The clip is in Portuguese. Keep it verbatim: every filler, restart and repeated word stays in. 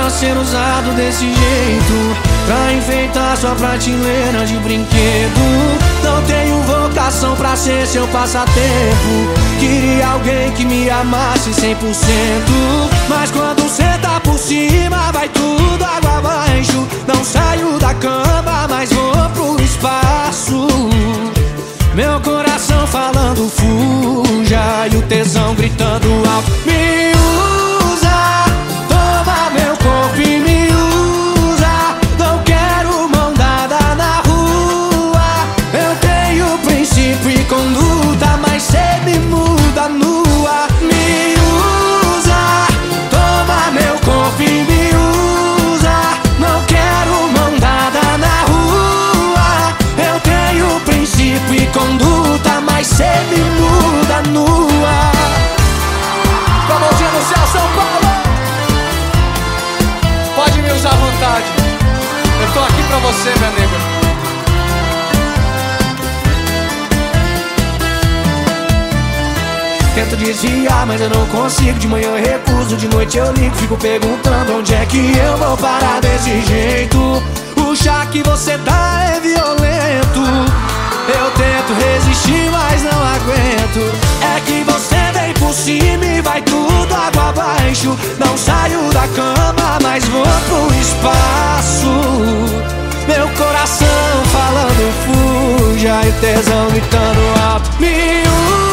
pra ser usado desse jeito, pra enfeitar sua prateleira de brinquedo. Não tenho vocação pra ser seu passatempo. Queria alguém que me amasse cem por cento, mas quando cê tá por cima vai tudo água abaixo. Não saio da cama, mas vou pro espaço. Meu coração falando fuja e o tesão gritando alto: me usa, toma meu corpo e me usa. Não quero mão dada na rua. Eu tenho princípio e conduta, mas cê me muda nua. Me usa, toma meu corpo e me usa. Não quero mão dada na rua. Eu tenho princípio e conduta, mas cê me muda nua. Com a mãozinha no céu, São Paulo! Pode me usar à vontade. Eu tô aqui pra você, minha nega. Tento desviar, mas eu não consigo. De manhã eu recuso, de noite eu ligo. Fico perguntando onde é que eu vou parar desse jeito. O chá que você dá é violento. Eu tento resistir, mas não aguento. É que você vem por cima e vai tudo água abaixo. Não saio da cama, mas vou pro espaço. Meu coração falando fuja e tesão gritando alto: me